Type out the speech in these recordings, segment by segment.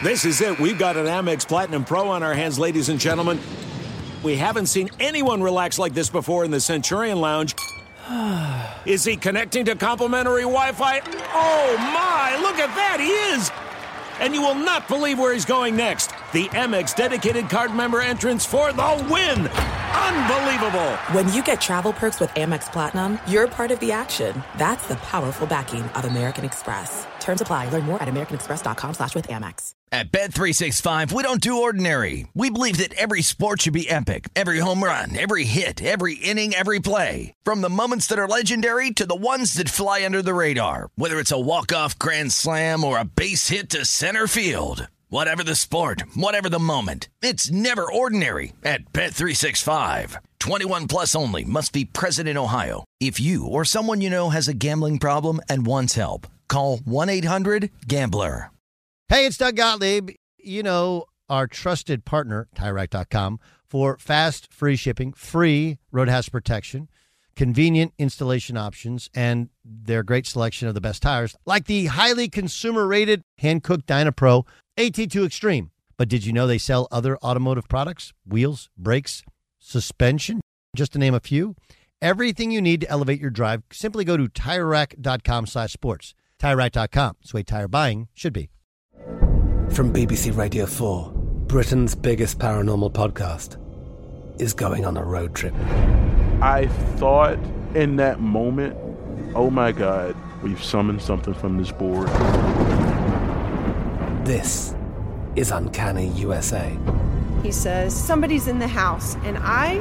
This is it. We've got an Amex Platinum Pro on our hands, ladies and gentlemen. We haven't seen anyone relax like this before in the Centurion Lounge. Is he connecting to complimentary Wi-Fi? Oh, my. Look at that. He is. And you will not believe where he's going next. The Amex dedicated card member entrance for the win. Unbelievable. When you get travel perks with Amex Platinum, you're part of the action. That's the powerful backing of American Express. Terms apply. Learn more at americanexpress.com/withAmex. At Bet365, we don't do ordinary. We believe that every sport should be epic. Every home run, every hit, every inning, every play. From the moments that are legendary to the ones that fly under the radar. Whether it's a walk-off grand slam or a base hit to center field. Whatever the sport, whatever the moment. It's never ordinary at Bet365. 21 plus only. Must be present in Ohio. If you or someone you know has a gambling problem and wants help, call 1-800-GAMBLER. Hey, it's Doug Gottlieb. You know, our trusted partner, TireRack.com, for fast, free shipping, free road hazard protection, convenient installation options, and their great selection of the best tires, like the highly consumer-rated hand-cooked DynaPro AT2 Extreme. But did you know they sell other automotive products? Wheels, brakes, suspension, just to name a few. Everything you need to elevate your drive, simply go to TireRack.com/sports. TireRack.com. It's the way tire buying should be. From BBC Radio 4, Britain's biggest paranormal podcast is going on a road trip. I thought in that moment, oh my God, we've summoned something from this board. This is Uncanny USA. He says, somebody's in the house, and I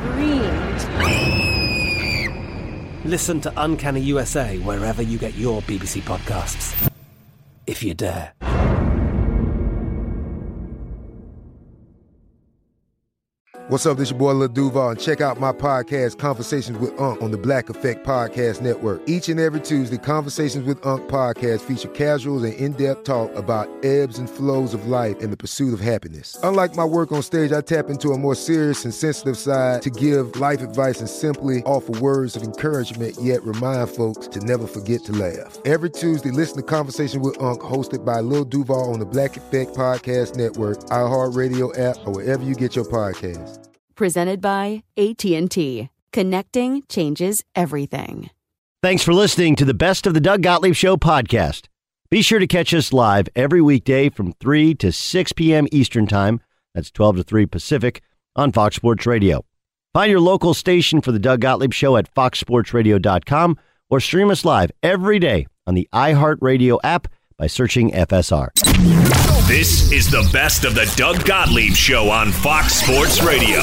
screamed. Listen to Uncanny USA wherever you get your BBC podcasts, if you dare. What's up, this your boy Lil Duval, and check out my podcast, Conversations with Unc, on the Black Effect Podcast Network. Each and every Tuesday, Conversations with Unc podcast feature casuals and in-depth talk about ebbs and flows of life and the pursuit of happiness. Unlike my work on stage, I tap into a more serious and sensitive side to give life advice and simply offer words of encouragement, yet remind folks to never forget to laugh. Every Tuesday, listen to Conversation with Unc, hosted by Lil Duval on the Black Effect Podcast Network, iHeartRadio app, or wherever you get your podcasts. Presented by AT&T. Connecting changes everything. Thanks for listening to the Best of the Doug Gottlieb Show podcast. Be sure to catch us live every weekday from 3 to 6 p.m. Eastern Time. That's 12 to 3 Pacific on Fox Sports Radio. Find your local station for the Doug Gottlieb Show at foxsportsradio.com or stream us live every day on the iHeartRadio app by searching FSR. This is the Best of the Doug Gottlieb Show on Fox Sports Radio.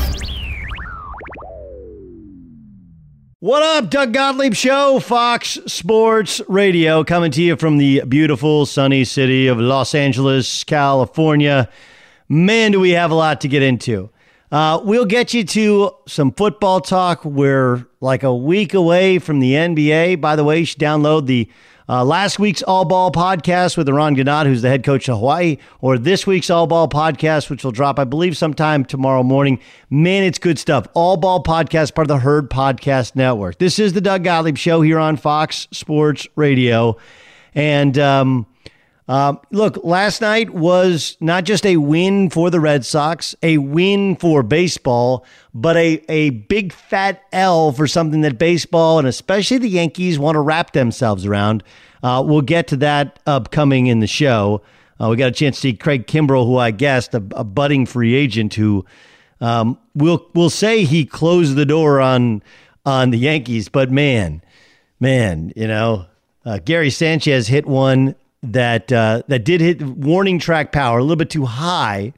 What up, Doug Gottlieb Show, Fox Sports Radio, coming to you from the beautiful, sunny city of Los Angeles, California. Man, do we have a lot to get into. We'll get you to some football talk. We're like a week away from the NBA. By the way, you should download the last week's All Ball podcast with Eran Ganot, who's the head coach of Hawaii, or this week's All Ball podcast, which will drop, I believe, sometime tomorrow morning. Man, it's good stuff. All Ball podcast, part of the Herd Podcast Network. This is the Doug Gottlieb Show here on Fox Sports Radio. And look, last night was not just a win for the Red Sox, a win for baseball, but a big fat L for something that baseball and especially the Yankees want to wrap themselves around. We'll get to that upcoming in the show. We got a chance to see Craig Kimbrell, who I guessed, a budding free agent who we'll say he closed the door on the Yankees. But man, you know, Gary Sanchez hit one that did hit warning track power a little bit too high,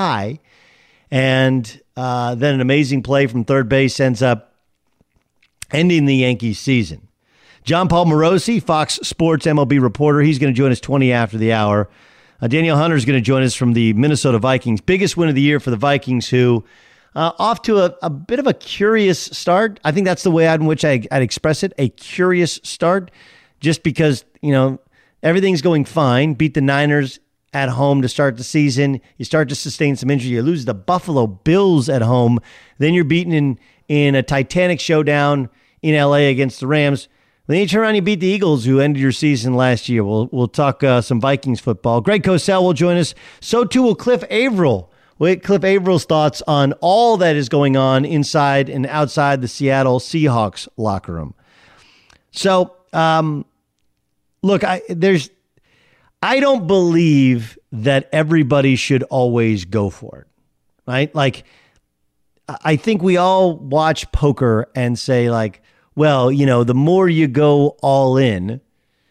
and then an amazing play from third base ends up ending the Yankees season. John Paul Morosi, Fox Sports MLB reporter, he's going to join us 20 after the hour. Danielle Hunter is going to join us from the Minnesota Vikings. Biggest win of the year for the Vikings, who off to a bit of a curious start. I think that's the way in which I'd express it, a curious start, just because, you know, everything's going fine. Beat the Niners at home to start the season. You start to sustain some injury. You lose the Buffalo Bills at home. Then you're beaten in a titanic showdown in L.A. against the Rams. Then you turn around and you beat the Eagles, who ended your season last year. We'll talk some Vikings football. Greg Cosell will join us. So too will Cliff Averill. We'll get Cliff Averill's thoughts on all that is going on inside and outside the Seattle Seahawks locker room. So, look, I don't believe that everybody should always go for it, right? Like, I think we all watch poker and say, like, well, the more you go all in,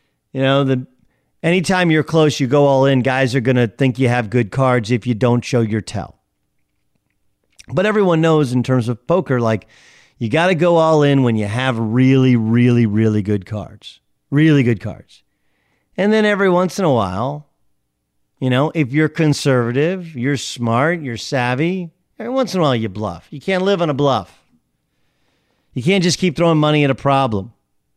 anytime you're close, you go all in, guys are going to think you have good cards if you don't show your tell. But everyone knows in terms of poker, like, you got to go all in when you have really, really, really good cards. Really good cards. And then every once in a while, if you're conservative, you're smart, you're savvy, every once in a while you bluff. You can't live on a bluff. You can't just keep throwing money at a problem.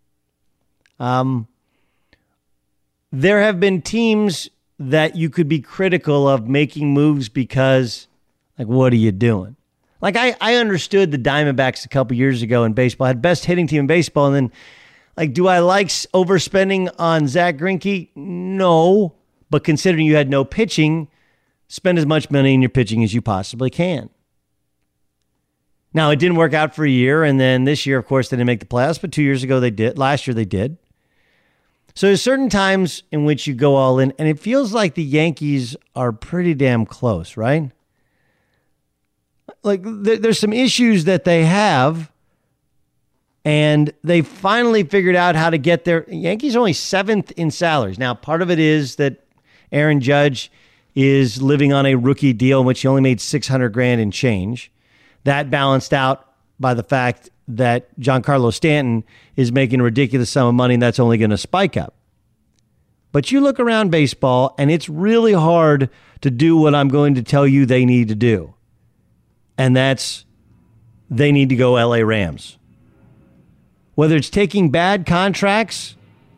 There have been teams that you could be critical of making moves because, like, what are you doing? Like, I understood the Diamondbacks a couple years ago in baseball, had best hitting team in baseball, and then, like, do I like overspending on Zach Greinke? No, but considering you had no pitching, spend as much money in your pitching as you possibly can. Now, it didn't work out for a year, and then this year, of course, they didn't make the playoffs, but 2 years ago they did. Last year they did. So there's certain times in which you go all in, and it feels like the Yankees are pretty damn close, right? Like, there's some issues that they have, and they finally figured out how to get there. Yankees are only 7th in salaries. Now, part of it is that Aaron Judge is living on a rookie deal in which he only made $600,000 and change. That balanced out by the fact that Giancarlo Stanton is making a ridiculous sum of money, and that's only going to spike up. But you look around baseball, and it's really hard to do what I'm going to tell you they need to do. And that's, they need to go LA Rams. Whether it's taking bad contracts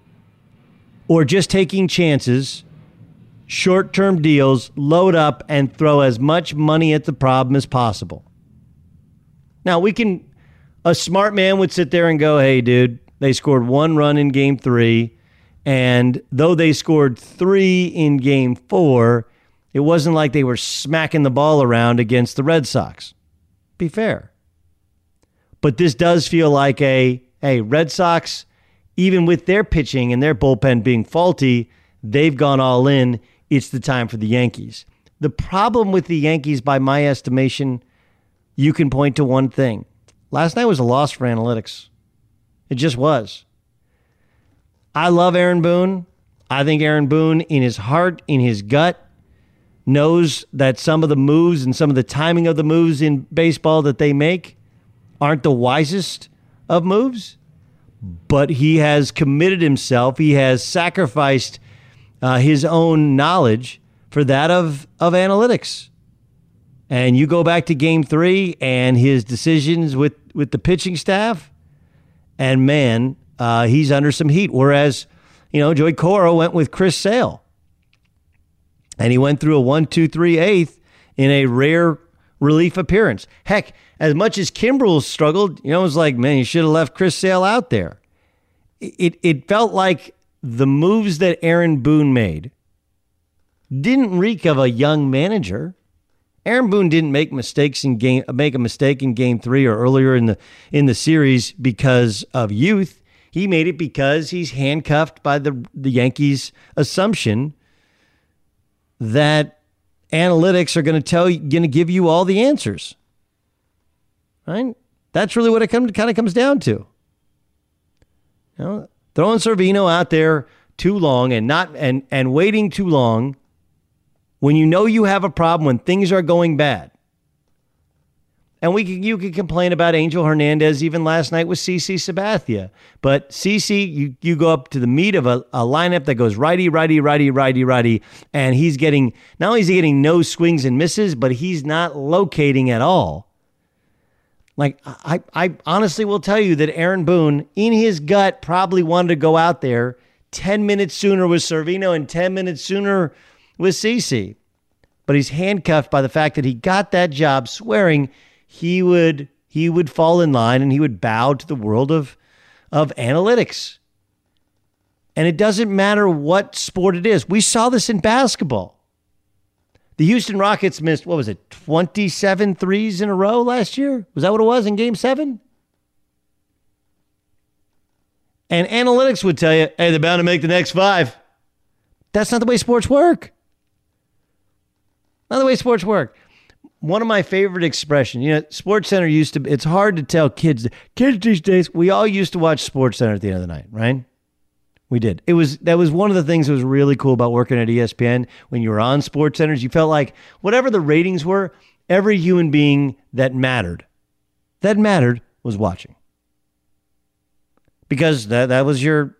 or just taking chances, short-term deals, load up and throw as much money at the problem as possible. Now, a smart man would sit there and go, hey, dude, they scored 1 run in game 3, and though they scored 3 in game 4, it wasn't like they were smacking the ball around against the Red Sox. Be fair. But this does feel like Red Sox, even with their pitching and their bullpen being faulty, they've gone all in. It's the time for the Yankees. The problem with the Yankees, by my estimation, you can point to one thing. Last night was a loss for analytics. It just was. I love Aaron Boone. I think Aaron Boone, in his heart, in his gut, knows that some of the moves and some of the timing of the moves in baseball that they make aren't the wisest of moves. But he has committed himself. He has sacrificed his own knowledge for that of analytics. And you go back to game 3 and his decisions with the pitching staff, and man, he's under some heat. Whereas, Joey Cora went with Chris Sale, and he went through a 1-2-3-8 in a rare relief appearance. Heck, as much as Kimbrel struggled, it was like, man, you should have left Chris Sale out there. It felt like the moves that Aaron Boone made didn't reek of a young manager. Aaron Boone didn't make a mistake in game 3 or earlier in the series because of youth. He made it because he's handcuffed by the Yankees' assumption that analytics are going to give you all the answers. Right? That's really what it kind of comes down to. Throwing Cervino out there too long and waiting too long when you know you have a problem, when things are going bad. And you can complain about Angel Hernandez even last night with CC Sabathia. But CC, you go up to the meat of a lineup that goes righty, righty, righty, righty, righty, and he's getting, not only is he getting no swings and misses, but he's not locating at all. Like, I honestly will tell you that Aaron Boone, in his gut, probably wanted to go out there 10 minutes sooner with Cervino and 10 minutes sooner with CC. But he's handcuffed by the fact that he got that job swearing he would fall in line and he would bow to the world of analytics. And it doesn't matter what sport it is. We saw this in basketball. The Houston Rockets missed, 27 threes in a row last year? Was that what it was in Game 7? And analytics would tell you, hey, they're bound to make the next 5. That's not the way sports work. Not the way sports work. One of my favorite expressions, SportsCenter used to, it's hard to tell kids these days, we all used to watch SportsCenter at the end of the night, right? We did. That was one of the things that was really cool about working at ESPN. When you were on SportsCenter, you felt like whatever the ratings were, every human being that mattered was watching. Because that was your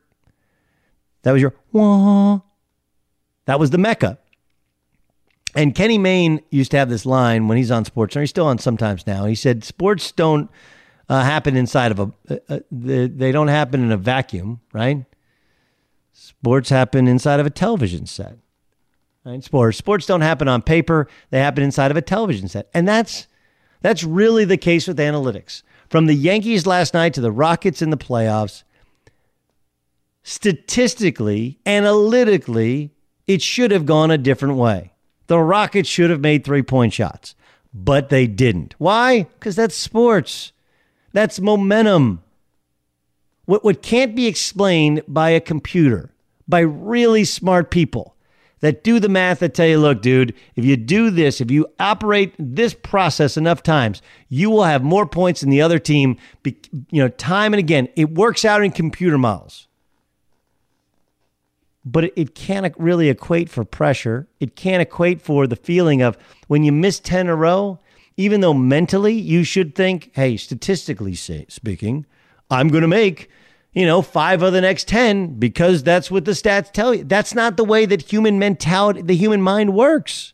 wah. That was the Mecca. And Kenny Mayne used to have this line when he's on SportsCenter. He's still on sometimes now. He said, sports don't happen inside of they don't happen in a vacuum, right? Sports happen inside of a television set. Right? Sports don't happen on paper. They happen inside of a television set. And that's really the case with analytics. From the Yankees last night to the Rockets in the playoffs, statistically, analytically, it should have gone a different way. The Rockets should have made 3-point shots, but they didn't. Why? Because that's sports. That's momentum. What can't be explained by a computer, by really smart people that do the math that tell you, look, dude, if you do this, if you operate this process enough times, you will have more points than the other team, time and again. It works out in computer models. But it can't really equate for pressure. It can't equate for the feeling of when you miss 10 in a row, even though mentally you should think, hey, statistically speaking, I'm going to make, 5 of the next 10 because that's what the stats tell you. That's not the way that human mentality, the human mind works.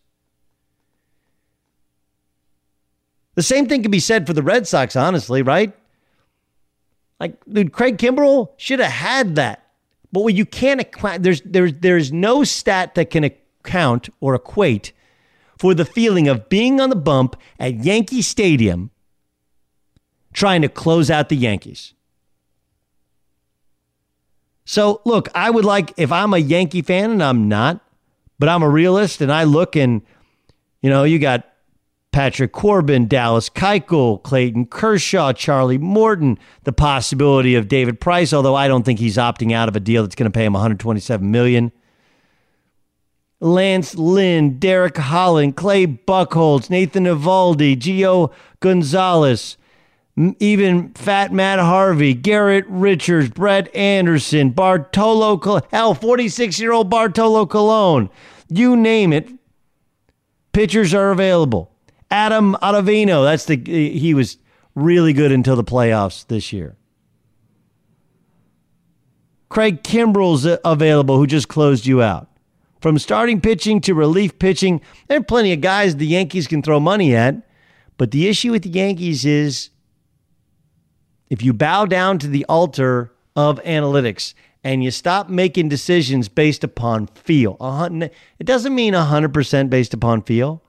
The same thing can be said for the Red Sox, honestly, right? Like, dude, Craig Kimbrell should have had that. But what you can't, there's no stat that can account or equate for the feeling of being on the bump at Yankee Stadium trying to close out the Yankees. So, look, I would like, if I'm a Yankee fan, and I'm not, but I'm a realist, and I look and, you got Patrick Corbin, Dallas Keuchel, Clayton Kershaw, Charlie Morton, the possibility of David Price, although I don't think he's opting out of a deal that's going to pay him $127 million. Lance Lynn, Derek Holland, Clay Buchholz, Nathan Eovaldi, Gio Gonzalez, even Fat Matt Harvey, Garrett Richards, Brett Anderson, 46-year-old Bartolo Colon. You name it, pitchers are available. Adam Ottavino, he was really good until the playoffs this year. Craig Kimbrell's available, who just closed you out. From starting pitching to relief pitching, there are plenty of guys the Yankees can throw money at. But the issue with the Yankees is if you bow down to the altar of analytics and you stop making decisions based upon feel, it doesn't mean 100% based upon feel.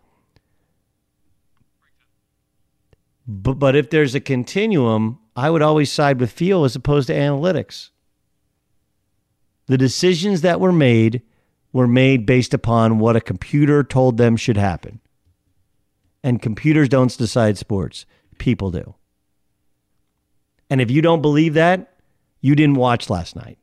But if there's a continuum, I would always side with feel as opposed to analytics. The decisions that were made based upon what a computer told them should happen. And computers don't decide sports. People do. And if you don't believe that, you didn't watch last night.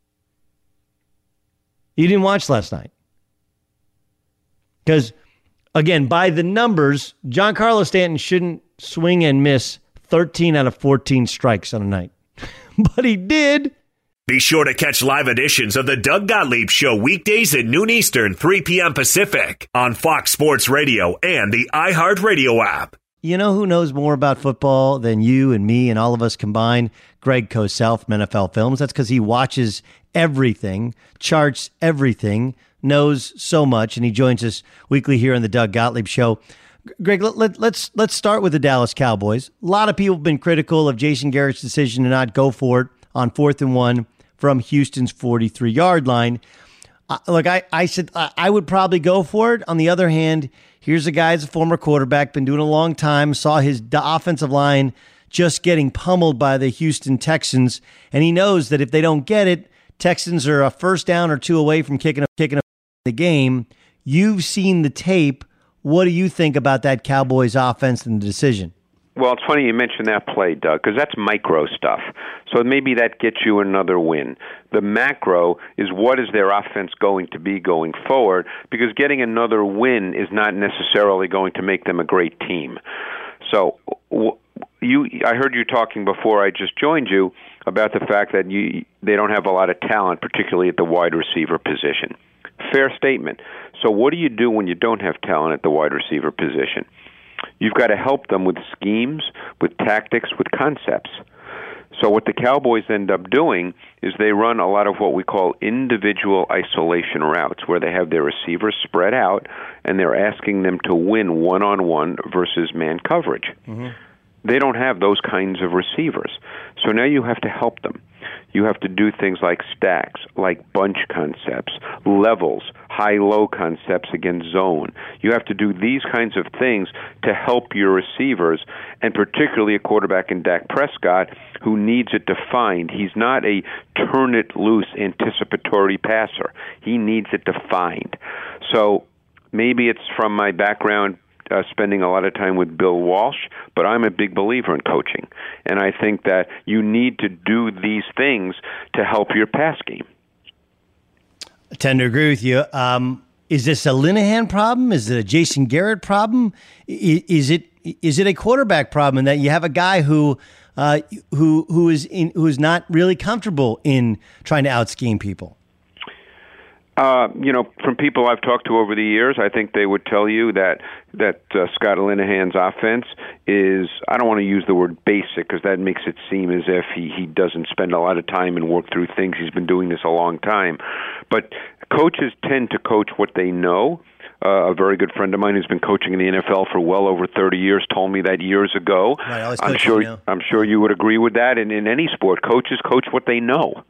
You didn't watch last night. Because, again, by the numbers, Giancarlo Stanton shouldn't swing and miss 13 out of 14 strikes on a night. But he did. Be sure to catch live editions of the Doug Gottlieb Show weekdays at noon Eastern, 3 p.m. Pacific on Fox Sports Radio and the iHeartRadio app. You know who knows more about football than you and me and all of us combined? Greg Cosell from NFL Films. That's because he watches everything, charts everything, knows so much, and he joins us weekly here on the Doug Gottlieb Show. Greg, let's start with the Dallas Cowboys. A lot of people have been critical of Jason Garrett's decision to not go for it on 4th and 1 from Houston's 43-yard line. Look, I said I would probably go for it. On the other hand, here's a guy who's a former quarterback, been doing it a long time, saw the offensive line just getting pummeled by the Houston Texans, and he knows that if they don't get it, Texans are a first down or two away from kicking up the game. You've seen the tape. What do you think about that Cowboys offense and the decision? Well, it's funny you mentioned that play, Doug, because that's micro stuff. So maybe that gets you another win. The macro is what is their offense going to be going forward, because getting another win is not necessarily going to make them a great team. So I heard you talking before I just joined you about the fact that they don't have a lot of talent, particularly at the wide receiver position. Fair statement. So what do you do when you don't have talent at the wide receiver position? You've got to help them with schemes, with tactics, with concepts. So what the Cowboys end up doing is they run a lot of what we call individual isolation routes, where they have their receivers spread out and they're asking them to win one-on-one versus man coverage. Mm-hmm. They don't have those kinds of receivers. So now you have to help them. You have to do things like stacks, like bunch concepts, levels, high-low concepts against zone. You have to do these kinds of things to help your receivers, and particularly a quarterback in Dak Prescott who needs it defined. He's not a turn-it-loose anticipatory passer. He needs it defined. So maybe it's from my background spending a lot of time with Bill Walsh, but I'm a big believer in coaching. And I think that you need to do these things to help your pass game. I tend to agree with you. Is this a Linehan problem? Is it a Jason Garrett problem? Is it a quarterback problem in that you have a guy who is not really comfortable in trying to out-scheme people? From people I've talked to over the years, I think they would tell you that Scott Linehan's offense is, I don't want to use the word basic because that makes it seem as if he doesn't spend a lot of time and work through things. He's been doing this a long time. But coaches tend to coach what they know. A very good friend of mine who's been coaching in the NFL for well over 30 years told me that years ago. Right, I'm sure you would agree with that. And in any sport, coaches coach what they know.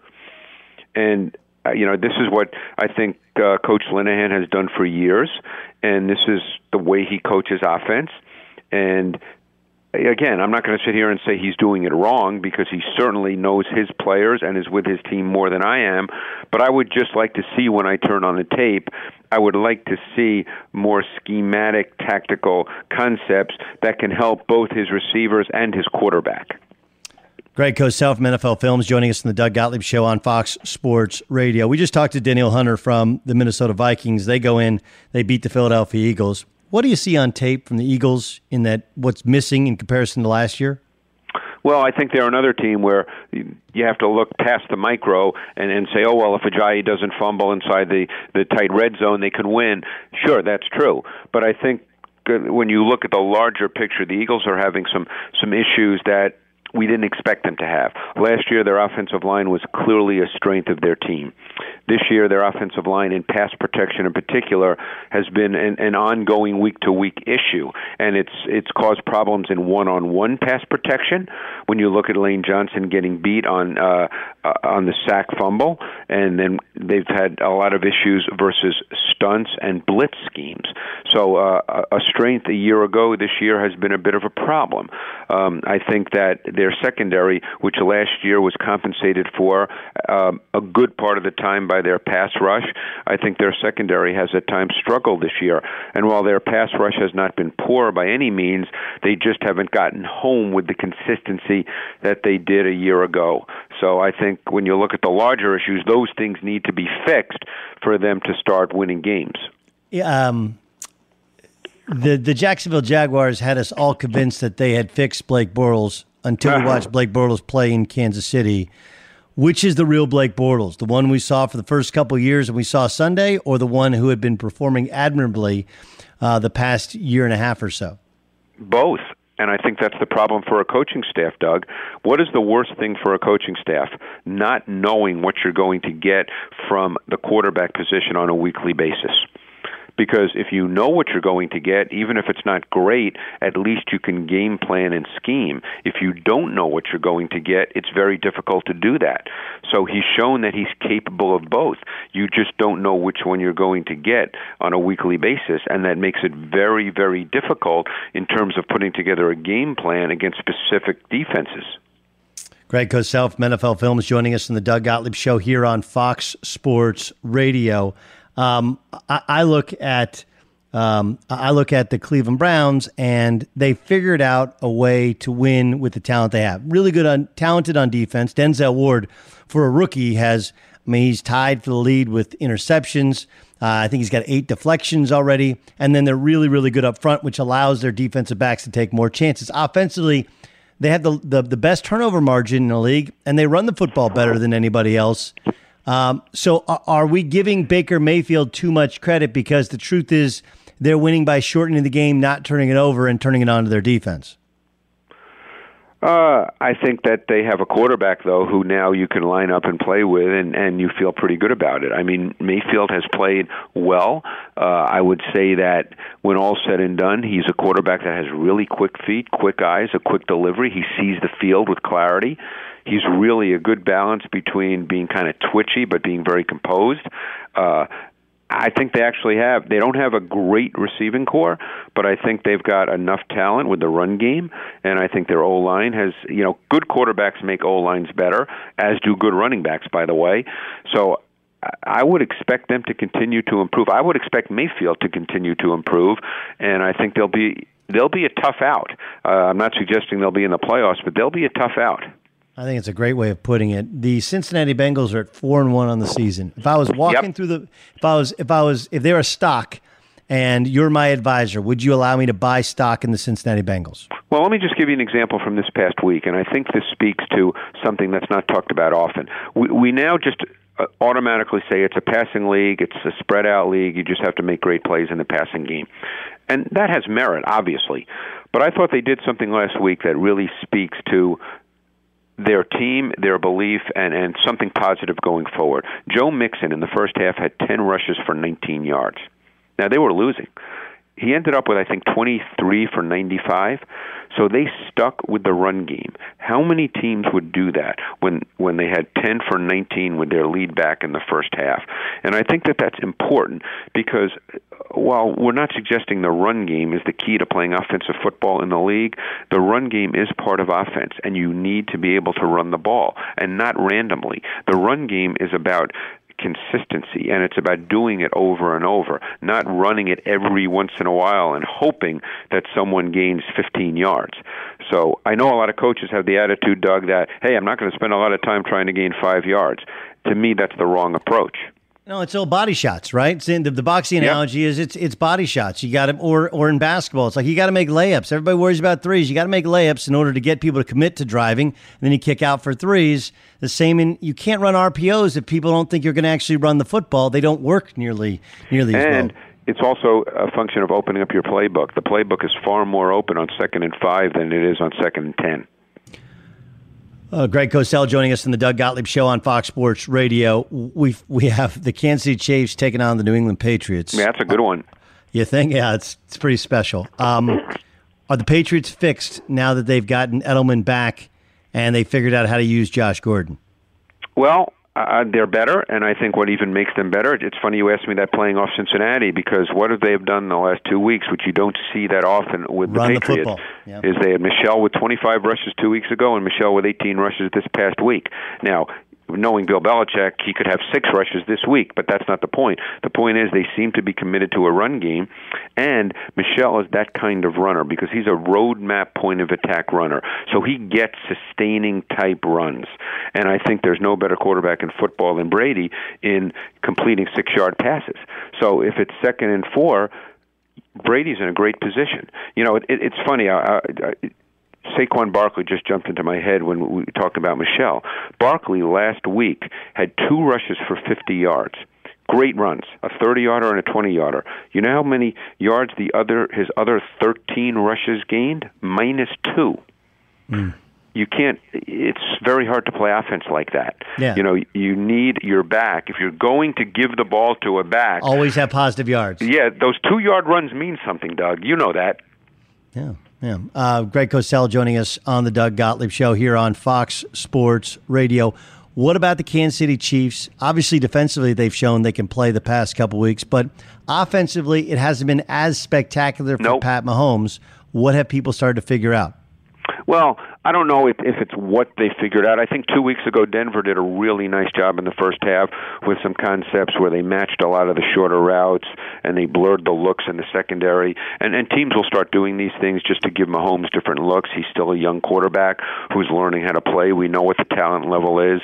And this is what I think Coach Linehan has done for years, and this is the way he coaches offense. And again, I'm not going to sit here and say he's doing it wrong, because he certainly knows his players and is with his team more than I am. But I would just like to see, when I turn on the tape, I would like to see more schematic, tactical concepts that can help both his receivers and his quarterback. Greg Cosell from NFL Films joining us on the Doug Gottlieb Show on Fox Sports Radio. We just talked to Danielle Hunter from the Minnesota Vikings. They go in, they beat the Philadelphia Eagles. What do you see on tape from the Eagles in that, what's missing in comparison to last year? Well, I think they're another team where you have to look past the micro and say, oh, well, if Ajayi doesn't fumble inside the tight red zone, they can win. Sure, that's true. But I think when you look at the larger picture, the Eagles are having some issues that we didn't expect them to have. Last year, their offensive line was clearly a strength of their team. This year, their offensive line, in pass protection in particular, has been an ongoing week-to-week issue, and it's caused problems in one-on-one pass protection. When you look at Lane Johnson getting beat on the sack fumble, and then they've had a lot of issues versus stunts and blitz schemes. So a strength a year ago this year has been a bit of a problem. I think that their secondary, which last year was compensated for a good part of the time by their pass rush, I think their secondary has at times struggled this year. And while their pass rush has not been poor by any means, they just haven't gotten home with the consistency that they did a year ago. So I think when you look at the larger issues, those things need to be fixed for them to start winning games. Yeah, the Jacksonville Jaguars had us all convinced that they had fixed Blake Bortles until we watched Blake Bortles play in Kansas City. Which is the real Blake Bortles? The one we saw for the first couple of years and we saw Sunday, or the one who had been performing admirably the past year and a half or so? Both. And I think that's the problem for a coaching staff, Doug. What is the worst thing for a coaching staff? Not knowing what you're going to get from the quarterback position on a weekly basis. Because if you know what you're going to get, even if it's not great, at least you can game plan and scheme. If you don't know what you're going to get, it's very difficult to do that. So he's shown that he's capable of both. You just don't know which one you're going to get on a weekly basis, and that makes it very, very difficult in terms of putting together a game plan against specific defenses. Greg Cosell from NFL Films joining us in the Doug Gottlieb Show here on Fox Sports Radio. I look at the Cleveland Browns, and they figured out a way to win with the talent they have. Really good, talented on defense. Denzel Ward, for a rookie, he's tied for the lead with interceptions. I think he's got 8 deflections already. And then they're really, really good up front, which allows their defensive backs to take more chances. Offensively, they have the best turnover margin in the league, and they run the football better than anybody else. So are we giving Baker Mayfield too much credit? Because the truth is they're winning by shortening the game, not turning it over, and turning it on to their defense. I think that they have a quarterback, though, who now you can line up and play with, and you feel pretty good about it. I mean, Mayfield has played well. I would say that when all's said and done, he's a quarterback that has really quick feet, quick eyes, a quick delivery. He sees the field with clarity. He's really a good balance between being kind of twitchy but being very composed. I think they don't have a great receiving core, but I think they've got enough talent with the run game, and I think their O-line has, good quarterbacks make O-lines better, as do good running backs, by the way. So I would expect them to continue to improve. I would expect Mayfield to continue to improve, and I think they'll be a tough out. I'm not suggesting they'll be in the playoffs, but they'll be a tough out. I think it's a great way of putting it. The Cincinnati Bengals are at 4-1 on the season. If I was walking through if they're a stock and you're my advisor, would you allow me to buy stock in the Cincinnati Bengals? Well, let me just give you an example from this past week, and I think this speaks to something that's not talked about often. We now just automatically say it's a passing league, it's a spread out league, you just have to make great plays in the passing game. And that has merit, obviously. But I thought they did something last week that really speaks to their team, their belief, and something positive going forward. Joe Mixon in the first half had 10 rushes for 19 yards. Now, they were losing. He ended up with, I think, 23 for 95. So they stuck with the run game. How many teams would do that when they had 10 for 19 with their lead back in the first half? And I think that that's important because while we're not suggesting the run game is the key to playing offensive football in the league, the run game is part of offense, and you need to be able to run the ball, and not randomly. The run game is about consistency, and it's about doing it over and over, not running it every once in a while and hoping that someone gains 15 yards. So I know a lot of coaches have the attitude, Doug, that, hey, I'm not going to spend a lot of time trying to gain 5 yards. To me, that's the wrong approach. No, it's all body shots, right? The boxing analogy is it's body shots. You got to, or in basketball, it's like you got to make layups. Everybody worries about threes. You got to make layups in order to get people to commit to driving. And then you kick out for threes. The same you can't run RPOs if people don't think you're going to actually run the football. They don't work nearly as well. And it's also a function of opening up your playbook. The playbook is far more open on 2nd and 5 than it is on 2nd and 10. Greg Cosell joining us in the Doug Gottlieb Show on Fox Sports Radio. We have the Kansas City Chiefs taking on the New England Patriots. Yeah, that's a good one. You think? Yeah, it's pretty special. Are the Patriots fixed now that they've gotten Edelman back and they figured out how to use Josh Gordon? Well, they're better, and I think what even makes them better, it's funny you asked me that playing off Cincinnati, because what have they done in the last 2 weeks, which you don't see that often with the Patriots, is they had Michelle with 25 rushes 2 weeks ago and Michelle with 18 rushes this past week. Now, knowing Bill Belichick, he could have 6 rushes this week, but that's not the point. The point is they seem to be committed to a run game, and Michelle is that kind of runner because he's a roadmap point-of-attack runner. So he gets sustaining-type runs. And I think there's no better quarterback in football than Brady in completing 6-yard passes. So if it's 2nd and 4, Brady's in a great position. You know, it's funny. Saquon Barkley just jumped into my head when we talked about Michelle. Barkley last week had 2 rushes for 50 yards. Great runs, a 30-yarder and a 20-yarder. You know how many yards his other 13 rushes gained? -2. You can't. It's very hard to play offense like that. Yeah. You know, you need your back. If you're going to give the ball to a back, always have positive yards. Yeah, those 2-yard runs mean something, Doug. You know that. Yeah. Greg Cosell joining us on the Doug Gottlieb Show here on Fox Sports Radio. What about the Kansas City Chiefs? Obviously, defensively, they've shown they can play the past couple weeks, but offensively, it hasn't been as spectacular for Pat Mahomes. What have people started to figure out? Well, I don't know if it's what they figured out. I think 2 weeks ago Denver did a really nice job in the first half with some concepts where they matched a lot of the shorter routes and they blurred the looks in the secondary. And teams will start doing these things just to give Mahomes different looks. He's still a young quarterback who's learning how to play. We know what the talent level is.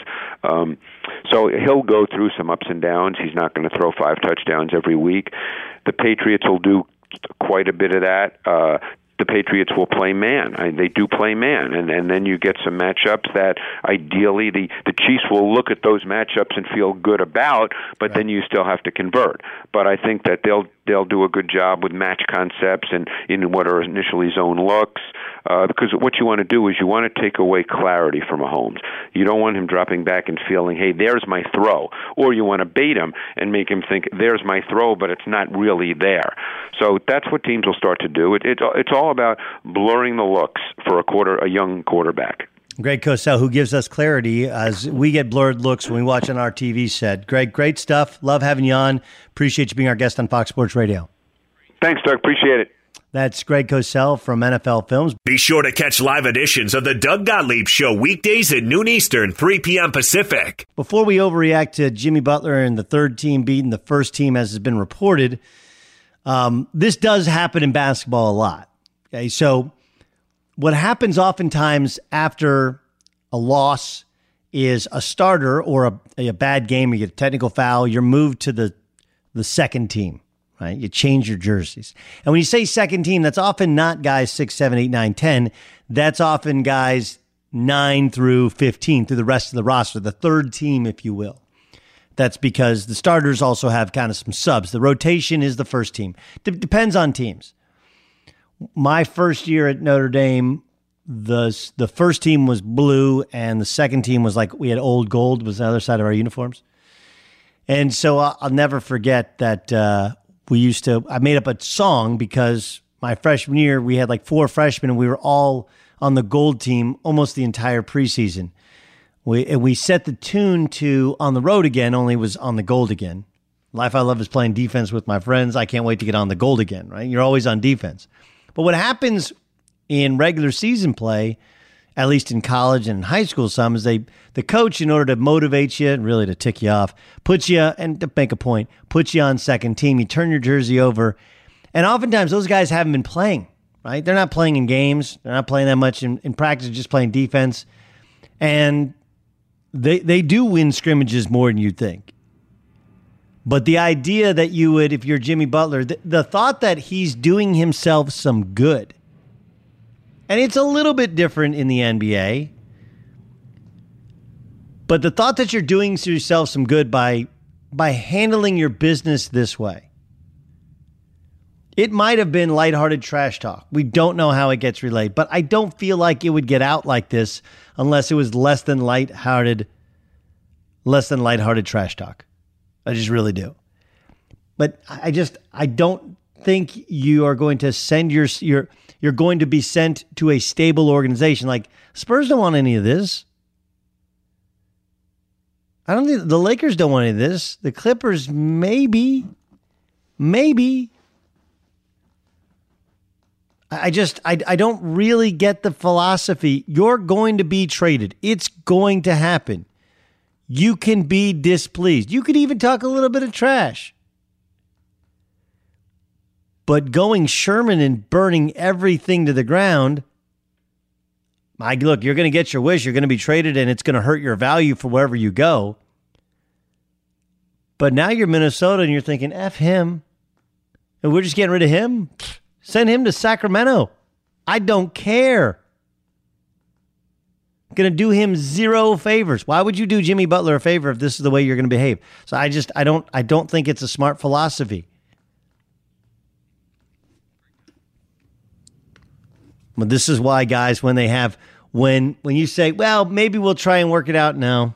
So he'll go through some ups and downs. He's not going to throw 5 touchdowns every week. The Patriots will do quite a bit of that. The Patriots will play man. They do play man, and then you get some matchups that ideally the Chiefs will look at those matchups and feel good about, but then you still have to convert. But I think that they'll do a good job with match concepts and in what are initially zone looks, because what you want to do is you want to take away clarity from Mahomes. You don't want him dropping back and feeling, hey, there's my throw, or you want to bait him and make him think there's my throw, but it's not really there. So that's what teams will start to do. It's all about blurring the looks for a young quarterback. Greg Cosell, who gives us clarity as we get blurred looks when we watch on our TV set. Greg, great stuff. Love having you on. Appreciate you being our guest on Fox Sports Radio. Thanks, Doug. Appreciate it. That's Greg Cosell from NFL Films. Be sure to catch live editions of the Doug Gottlieb Show weekdays at noon Eastern, 3 p.m. Pacific. Before we overreact to Jimmy Butler and the third team beating the first team, as has been reported, this does happen in basketball a lot. Okay, so what happens oftentimes after a loss is a starter or a bad game, you get a technical foul, you're moved to the second team, right? You change your jerseys. And when you say second team, that's often not guys 6, 7, 8, 9, 10. That's often guys 9 through 15 through the rest of the roster, the third team, if you will. That's because the starters also have kind of some subs. The rotation is the first team. Depends on teams. My first year at Notre Dame, the first team was blue, and the second team was like we had old gold was the other side of our uniforms. And so I'll never forget that I made up a song because my freshman year we had like 4 freshmen and we were all on the gold team almost the entire preseason. We set the tune to On the Road Again, only it was On the Gold Again. Life I love is playing defense with my friends. I can't wait to get on the gold again, right? You're always on defense. But what happens in regular season play, at least in college and in high school some, is the coach, in order to motivate you and really to tick you off, puts you, and to make a point, puts you on second team. You turn your jersey over. And oftentimes those guys haven't been playing, right? They're not playing in games. They're not playing that much in practice, just playing defense. And they do win scrimmages more than you'd think. But the idea that you would, if you're Jimmy Butler, the thought that he's doing himself some good, and it's a little bit different in the NBA, but the thought that you're doing yourself some good by handling your business this way, it might have been lighthearted trash talk. We don't know how it gets relayed, but I don't feel like it would get out like this unless it was less than lighthearted trash talk. I just really do. But I don't think you are going to send you're going to be sent to a stable organization. Like Spurs don't want any of this. I don't think the Lakers don't want any of this. The Clippers maybe. I don't really get the philosophy. You're going to be traded. It's going to happen. You can be displeased. You could even talk a little bit of trash. But going Sherman and burning everything to the ground, look, you're going to get your wish. You're going to be traded, and it's going to hurt your value for wherever you go. But now you're Minnesota, and you're thinking, F him. And we're just getting rid of him? Send him to Sacramento. I don't care. Going to do him 0 favors. Why would you do Jimmy Butler a favor if this is the way you're going to behave? So I don't think it's a smart philosophy. But this is why, guys, when you say, well, maybe we'll try and work it out. No.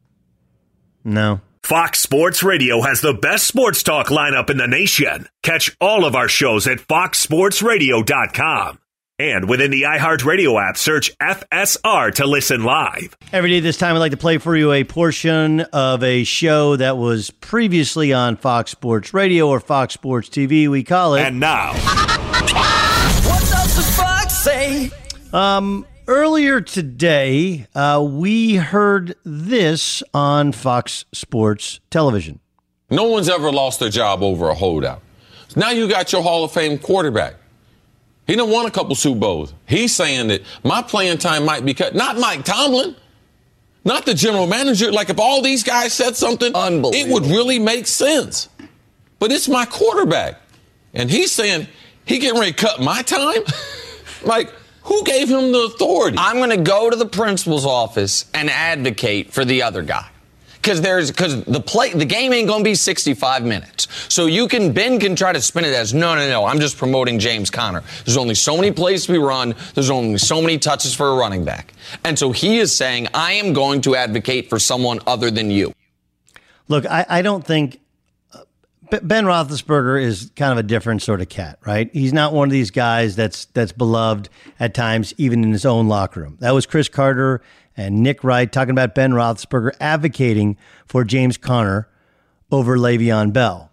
Fox Sports Radio has the best sports talk lineup in the nation. Catch all of our shows at foxsportsradio.com. And within the iHeartRadio app, search FSR to listen live. Every day this time, I'd like to play for you a portion of a show that was previously on Fox Sports Radio or Fox Sports TV, we call it. And now. What does the fox say? earlier today, we heard this on Fox Sports Television. No one's ever lost their job over a holdout. Now you got your Hall of Fame quarterback. He done won a couple Super Bowls. He's saying that my playing time might be cut. Not Mike Tomlin, not the general manager. Like if all these guys said something, it would really make sense. But it's my quarterback. And he's saying he getting ready to cut my time? Like, who gave him the authority? I'm going to go to the principal's office and advocate for the other guy. Because the game ain't going to be 65 minutes. So Ben can try to spin it as, no, I'm just promoting James Conner. There's only so many plays to be run. There's only so many touches for a running back. And so he is saying, I am going to advocate for someone other than you. Look, I don't think Ben Roethlisberger is kind of a different sort of cat, right? He's not one of these guys that's beloved at times, even in his own locker room. That was Chris Carter and Nick Wright talking about Ben Roethlisberger advocating for James Conner over Le'Veon Bell.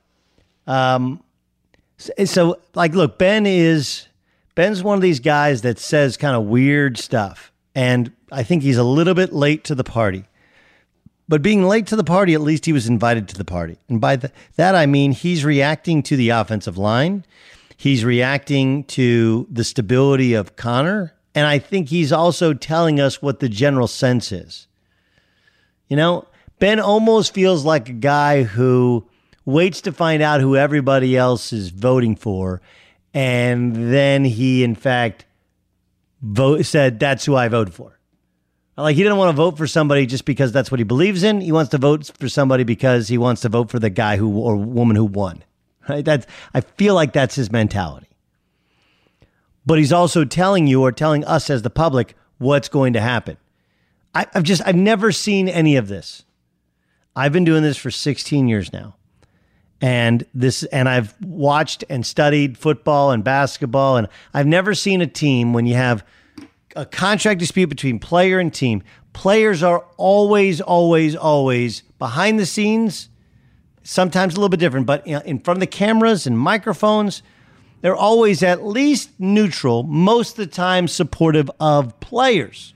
So, look, Ben's one of these guys that says kind of weird stuff, and I think he's a little bit late to the party. But being late to the party, at least he was invited to the party. And by that, I mean he's reacting to the offensive line. He's reacting to the stability of Conner. And I think he's also telling us what the general sense is. You know, Ben almost feels like a guy who waits to find out who everybody else is voting for. And then he, in fact, said, that's who I voted for. Like, he didn't want to vote for somebody just because that's what he believes in. He wants to vote for somebody because he wants to vote for the guy or woman who won. Right? I feel like that's his mentality. But he's also telling you or telling us as the public what's going to happen. I've never seen any of this. I've been doing this for 16 years now. And I've watched and studied football and basketball, and I've never seen a team when you have a contract dispute between player and team. Players are always behind the scenes, sometimes a little bit different, but in front of the cameras and microphones, they're always at least neutral, most of the time supportive of players.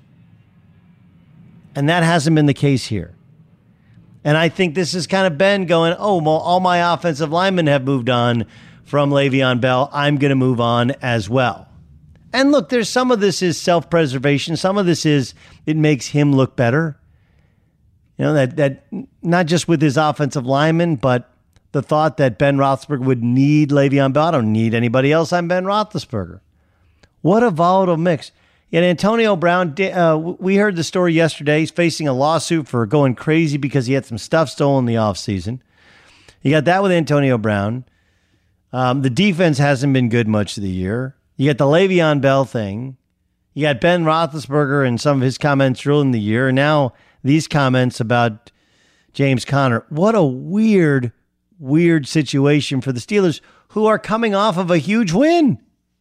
And that hasn't been the case here. And I think this is kind of Ben going, oh, well, all my offensive linemen have moved on from Le'Veon Bell. I'm going to move on as well. And look, there's some of this is self-preservation. Some of this is it makes him look better. You know, that not just with his offensive linemen, but the thought that Ben Roethlisberger would need Le'Veon Bell. I don't need anybody else. I'm Ben Roethlisberger. What a volatile mix. Yet Antonio Brown, we heard the story yesterday. He's facing a lawsuit for going crazy because he had some stuff stolen in the offseason. You got that with Antonio Brown. The defense hasn't been good much of the year. You got the Le'Veon Bell thing. You got Ben Roethlisberger and some of his comments early in the year. And now these comments about James Conner. What a weird situation for the Steelers, who are coming off of a huge win.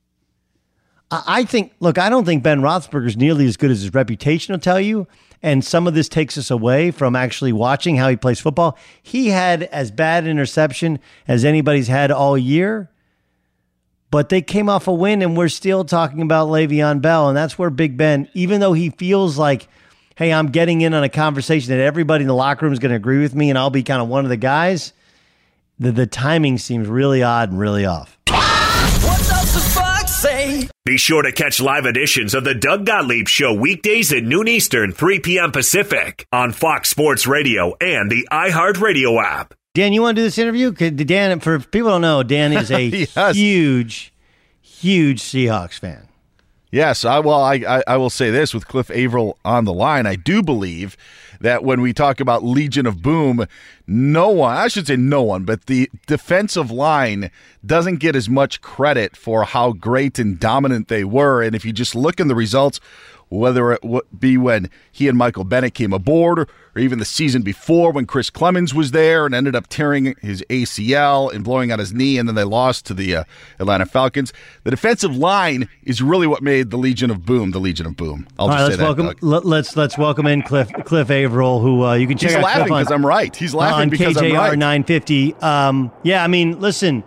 I don't think Ben Roethlisberger is nearly as good as his reputation will tell you. And some of this takes us away from actually watching how he plays football. He had as bad an interception as anybody's had all year. But they came off a win, and we're still talking about Le'Veon Bell. And that's where Big Ben, even though he feels like, hey, I'm getting in on a conversation that everybody in the locker room is going to agree with me and I'll be kind of one of the guys, the timing seems really odd and really off. What does the fox say? Be sure to catch live editions of the Doug Gottlieb Show weekdays at noon Eastern, 3 p.m. Pacific on Fox Sports Radio and the iHeartRadio app. Dan, you want to do this interview? Dan, for people who don't know, Dan is a yes. huge Seahawks fan. Yes, I will say this with Cliff Averill on the line. I do believe that when we talk about Legion of Boom, no one, but the defensive line doesn't get as much credit for how great and dominant they were. And if you just look in the results, whether it would be when he and Michael Bennett came aboard or even the season before when Chris Clemens was there and ended up tearing his ACL and blowing out his knee, and then they lost to the Atlanta Falcons. The defensive line is really what made the Legion of Boom the Legion of Boom. Let's welcome in Cliff Averill, who you can check out. He's laughing because I'm right. He's laughing because I'm right. On KJR 950. Yeah, I mean, listen,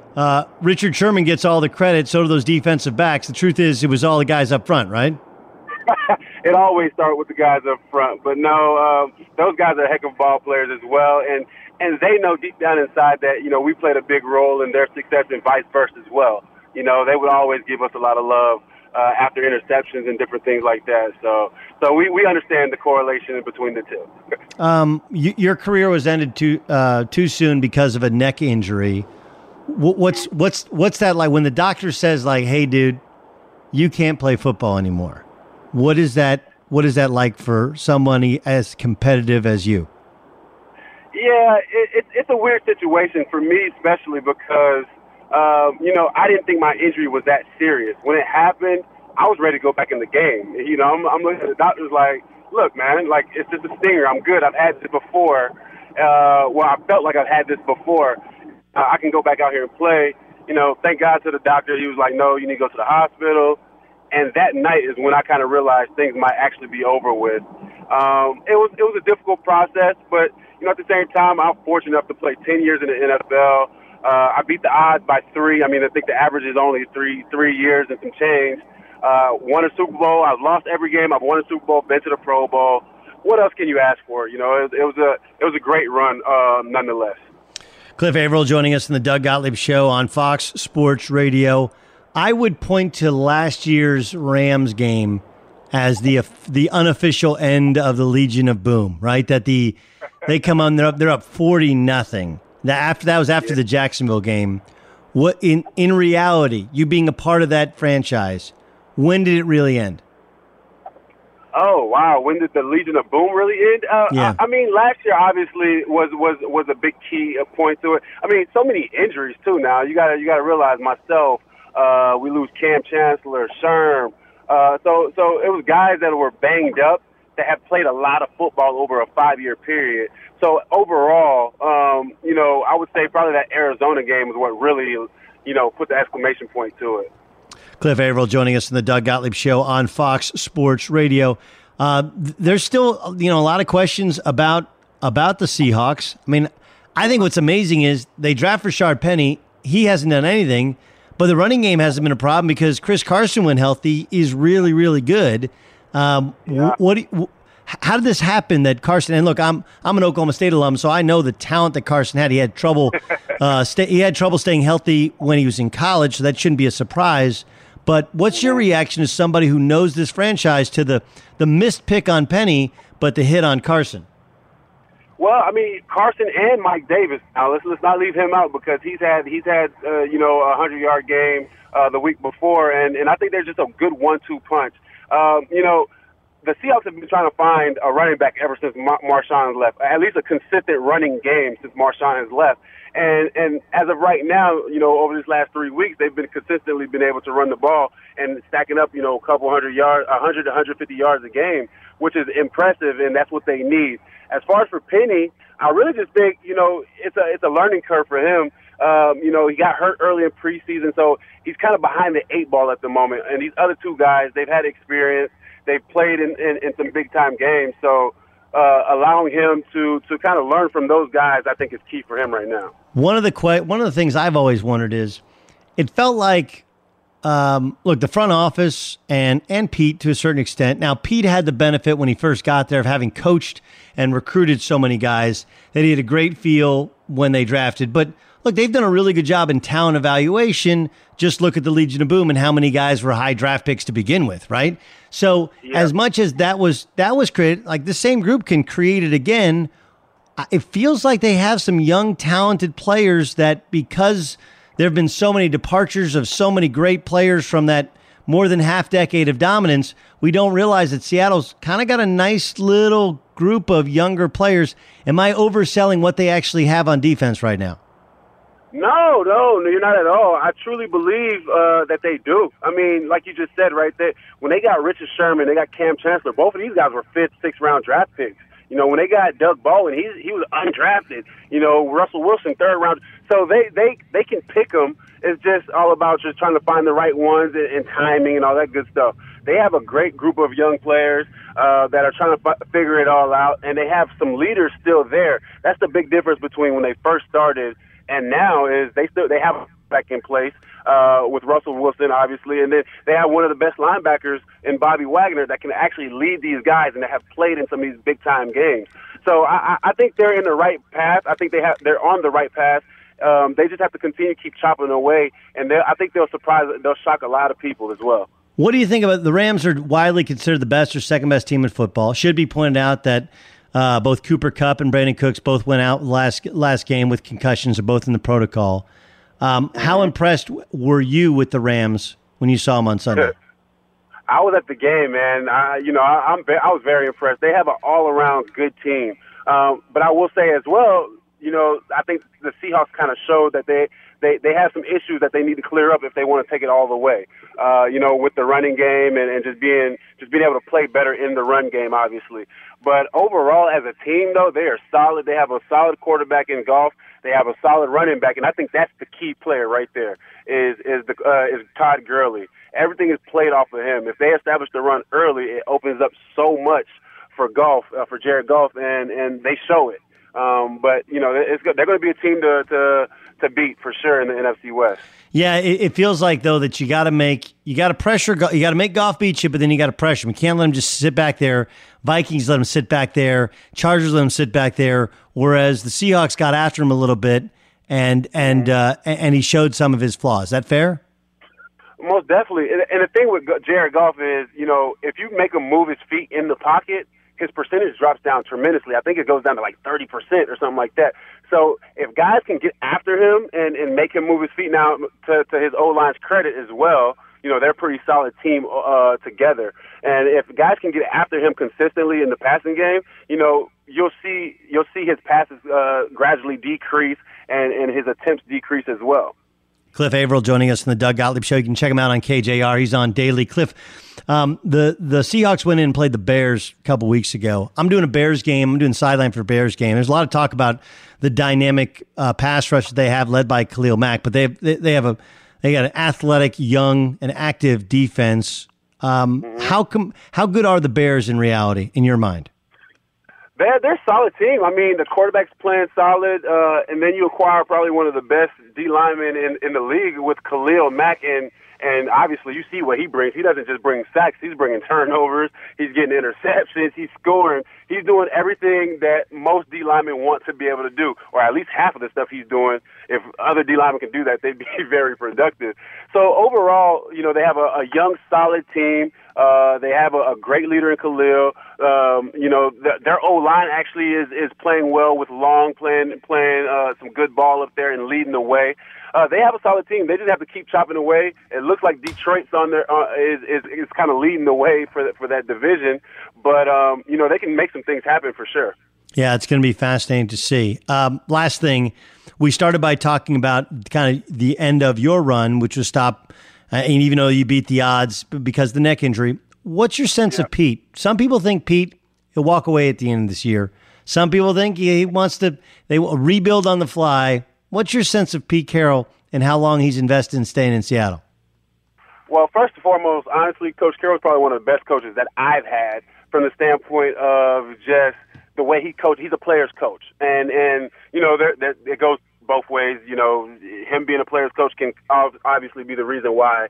Richard Sherman gets all the credit, so do those defensive backs. The truth is it was all the guys up front, right? it always starts with the guys up front. But no, those guys are heck of ball players as well, and they know deep down inside that, you know, we played a big role in their success and vice versa as well. You know, they would always give us a lot of love after interceptions and different things like that. So we understand the correlation between the two. Your career was ended too soon because of a neck injury. What's that like when the doctor says, like, hey, dude, you can't play football anymore? What is that like for somebody as competitive as you? Yeah, it's a weird situation for me, especially because, you know, I didn't think my injury was that serious. When it happened, I was ready to go back in the game. You know, I'm looking at the doctors like, look, man, like, it's just a stinger. I'm good. I've had this before. I felt like I've had this before. I can go back out here and play. You know, thank God to the doctor. He was like, no, you need to go to the hospital. And that night is when I kind of realized things might actually be over with. It was a difficult process, but, you know, at the same time, I'm fortunate enough to play 10 years in the NFL. I beat the odds by 3. I mean, I think the average is only three years and some change. Won a Super Bowl. I've lost every game. I've won a Super Bowl, been to the Pro Bowl. What else can you ask for? You know, it was a great run, nonetheless. Cliff Averill joining us in the Doug Gottlieb Show on Fox Sports Radio. I would point to last year's Rams game as the unofficial end of the Legion of Boom, right? That they come on, they're up 40-0. That was after the Jacksonville game. What in reality, you being a part of that franchise, when did it really end? Oh, wow. When did the Legion of Boom really end? Yeah. I mean, last year obviously was a big key point to it. I mean, so many injuries too now. You gotta realize myself, we lose Cam Chancellor, Sherm. So it was guys that were banged up that have played a lot of football over a 5-year period. So overall, you know, I would say probably that Arizona game was what really, you know, put the exclamation point to it. Cliff Averill joining us in the Doug Gottlieb Show on Fox Sports Radio. There's still, you know, a lot of questions about the Seahawks. I mean, I think what's amazing is they draft Rashard Penny. He hasn't done anything, but the running game hasn't been a problem because Chris Carson, when healthy, is really, really good. How did this happen that Carson, and look, I'm an Oklahoma State alum, so I know the talent that Carson had. He had trouble staying healthy when he was in college, so that shouldn't be a surprise. But what's your reaction as somebody who knows this franchise to the missed pick on Penny, but the hit on Carson? Well, I mean, Carson and Mike Davis. Now let's not leave him out because he's had you know, a 100-yard game the week before, and I think they're just a good 1-2 punch. You know, the Seahawks have been trying to find a running back ever since Marshawn has left. At least a consistent running game since Marshawn has left. And as of right now, you know, over these last 3 weeks, they've been consistently been able to run the ball and stacking up, you know, a couple 100 yards, 100 to 150 yards a game, which is impressive, and that's what they need. As far as for Penny, I really just think, you know, it's a learning curve for him. You know, he got hurt early in preseason, so he's kind of behind the 8 ball at the moment. And these other two guys, they've had experience. They've played in some big-time games, so allowing him to kind of learn from those guys, I think, is key for him right now. One of the things I've always wondered is, it felt like, look, the front office and Pete to a certain extent. Now, Pete had the benefit when he first got there of having coached and recruited so many guys that he had a great feel when they drafted. But look, they've done a really good job in talent evaluation. Just look at the Legion of Boom and how many guys were high draft picks to begin with, right? So as much as that was created, like the same group can create it again. It feels like they have some young, talented players that, because there have been so many departures of so many great players from that more than half decade of dominance, we don't realize that Seattle's kind of got a nice little group of younger players. Am I overselling what they actually have on defense right now? No, you're not at all. I truly believe that they do. I mean, like you just said right there, when they got Richard Sherman, they got Cam Chancellor, both of these guys were 5th, 6th round draft picks. You know, when they got Doug Baldwin, he was undrafted. You know, Russell Wilson, 3rd round. So they can pick them. It's just all about just trying to find the right ones and timing and all that good stuff. They have a great group of young players that are trying to figure it all out, and they have some leaders still there. That's the big difference between when they first started and now is they have a back in place. with Russell Wilson, obviously. And then they have one of the best linebackers in Bobby Wagner that can actually lead these guys and that have played in some of these big-time games. So I think they're in the right path. I think they're on the right path. They just have to continue to keep chopping away, and I think they'll shock a lot of people as well. What do you think about the Rams? Are widely considered the best or second best team in football. Should be pointed out that both Cooper Kupp and Brandon Cooks both went out last game with concussions. Are both in the protocol. How impressed were you with the Rams when you saw them on Sunday? I was at the game, man. I was very impressed. They have an all-around good team. But I will say as well, I think the Seahawks kind of showed that they have some issues that they need to clear up if they want to take it all the way. With the running game and just being able to play better in the run game, obviously. But overall, as a team, though, they are solid. They have a solid quarterback in Goff. They have a solid running back, and I think that's the key player right there is Todd Gurley. Everything is played off of him. If they establish the run early, it opens up so much for Jared Goff, and they show it. But they're going to be a team to beat for sure in the NFC West. Yeah, it feels like though that you got to make Goff beat you, but then you got to pressure him. You can't let him just sit back there. Vikings let him sit back there. Chargers let him sit back there. Whereas the Seahawks got after him a little bit, and he showed some of his flaws. Is that fair? Most definitely. And the thing with Jared Goff is, if you make him move his feet in the pocket, his percentage drops down tremendously. I think it goes down to like 30% or something like that. So if guys can get after him and make him move his feet, now to his O-line's credit as well, they're a pretty solid team together. And if guys can get after him consistently in the passing game, you'll see his passes gradually decrease and his attempts decrease as well. Cliff Averill joining us in the Doug Gottlieb Show. You can check him out on KJR. He's on daily. Cliff, the Seahawks went in and played the Bears a couple weeks ago. I'm doing a Bears game. I'm doing sideline for a Bears game. There's a lot of talk about the dynamic pass rush that they have, led by Khalil Mack. But they got an athletic, young, and active defense. How good are the Bears in reality, in your mind? They're a solid team. I mean, the quarterback's playing solid, and then you acquire probably one of the best D linemen in the league with Khalil Mack, and obviously you see what he brings. He doesn't just bring sacks; he's bringing turnovers. He's getting interceptions. He's scoring. He's doing everything that most D linemen want to be able to do, or at least half of the stuff he's doing. If other D linemen can do that, they'd be very productive. So overall, they have a young, solid team. They have a great leader in Khalil. Their O-line actually is playing well with Long playing some good ball up there and leading the way. They have a solid team. They just have to keep chopping away. It looks like Detroit's on their is kind of leading the way for that division, but they can make some things happen for sure. Yeah, it's going to be fascinating to see. Last thing, we started by talking about kind of the end of your run, which was stop. And even though you beat the odds because of the neck injury, what's your sense of Pete? Some people think Pete will walk away at the end of this year. Some people think they will rebuild on the fly. What's your sense of Pete Carroll and how long he's invested in staying in Seattle? Well, first and foremost, honestly, Coach Carroll is probably one of the best coaches that I've had from the standpoint of just the way he coaches. He's a player's coach, and it goes both ways. Him being a player's coach can obviously be the reason why,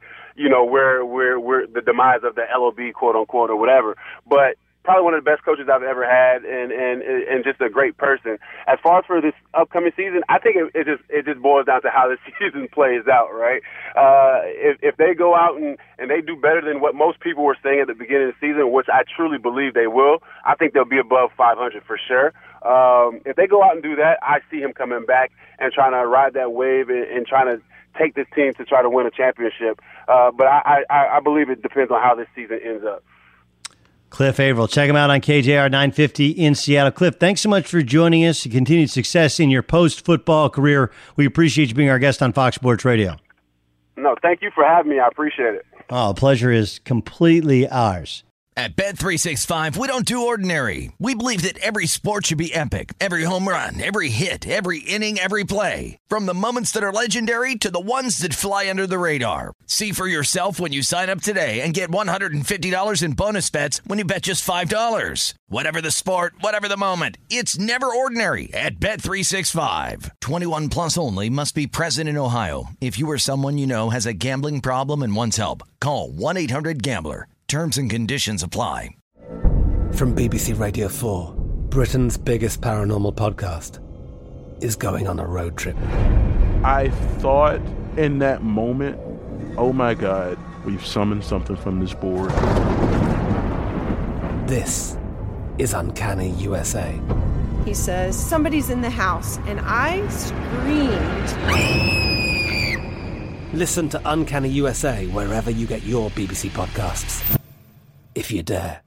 we're the demise of the LOB, quote unquote, or whatever. But probably one of the best coaches I've ever had, and just a great person. As far as for this upcoming season, I think it just boils down to how the season plays out, right? If they go out and they do better than what most people were saying at the beginning of the season, which I truly believe they will, I think they'll be above 500 for sure. If they go out and do that, I see him coming back and trying to ride that wave and trying to take this team to try to win a championship. But I believe it depends on how this season ends up. Cliff Averill. Check him out on KJR 950 in Seattle. Cliff, thanks so much for joining us. Continued success in your post-football career. We appreciate you being our guest on Fox Sports Radio. No, thank you for having me. I appreciate it. Oh, pleasure is completely ours. At Bet365, we don't do ordinary. We believe that every sport should be epic. Every home run, every hit, every inning, every play. From the moments that are legendary to the ones that fly under the radar. See for yourself when you sign up today and get $150 in bonus bets when you bet just $5. Whatever the sport, whatever the moment, it's never ordinary at Bet365. 21 plus only. Must be present in Ohio. If you or someone you know has a gambling problem and wants help, call 1-800-GAMBLER. Terms and conditions apply. From BBC Radio 4, Britain's biggest paranormal podcast is going on a road trip. I thought in that moment, oh my God, we've summoned something from this board. This is Uncanny USA. He says, somebody's in the house, and I screamed. Listen to Uncanny USA wherever you get your BBC podcasts, if you dare.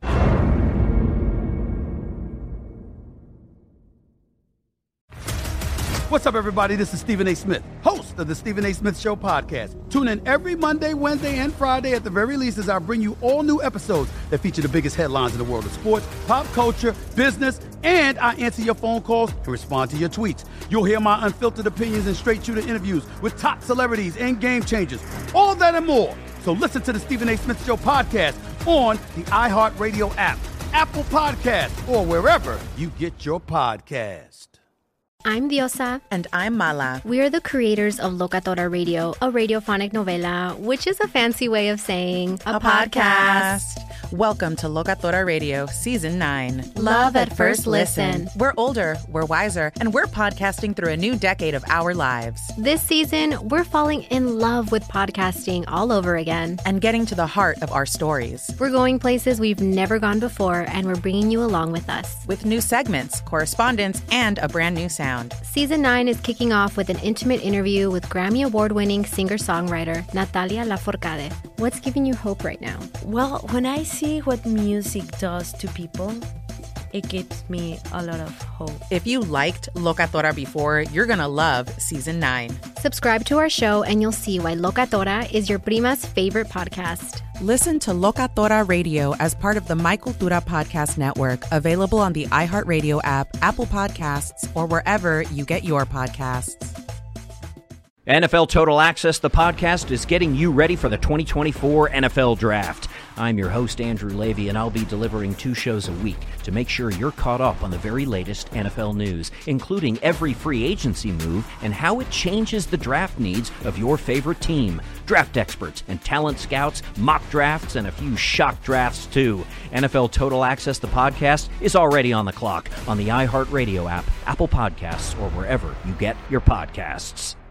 What's up, everybody? This is Stephen A. Smith, host of the Stephen A. Smith Show podcast. Tune in every Monday, Wednesday, and Friday at the very least as I bring you all new episodes that feature the biggest headlines in the world of sports, pop culture, business, and I answer your phone calls and respond to your tweets. You'll hear my unfiltered opinions and straight-shooter interviews with top celebrities and game changers. All that and more. So listen to the Stephen A. Smith Show podcast on the iHeartRadio app, Apple Podcasts, or wherever you get your podcast. I'm Diosa. And I'm Mala. We are the creators of Locatora Radio, a radiophonic novela, which is a fancy way of saying a podcast. Welcome to Locatora Radio, Season 9. Love at first listen. We're older, we're wiser, and we're podcasting through a new decade of our lives. This season, we're falling in love with podcasting all over again. And getting to the heart of our stories. We're going places we've never gone before, and we're bringing you along with us. With new segments, correspondence, and a brand new sound. Season 9 is kicking off with an intimate interview with Grammy Award-winning singer-songwriter Natalia Lafourcade. What's giving you hope right now? Well, when I see what music does to people, it gives me a lot of hope. If you liked Locatora before, you're going to love Season 9. Subscribe to our show and you'll see why Locatora is your prima's favorite podcast. Listen to Locatora Radio as part of the My Cultura Podcast Network, available on the iHeartRadio app, Apple Podcasts, or wherever you get your podcasts. NFL Total Access, the podcast, is getting you ready for the 2024 NFL Draft. I'm your host, Andrew Levy, and I'll be delivering 2 shows a week to make sure you're caught up on the very latest NFL news, including every free agency move and how it changes the draft needs of your favorite team. Draft experts and talent scouts, mock drafts, and a few shock drafts, too. NFL Total Access, the podcast, is already on the clock on the iHeartRadio app, Apple Podcasts, or wherever you get your podcasts.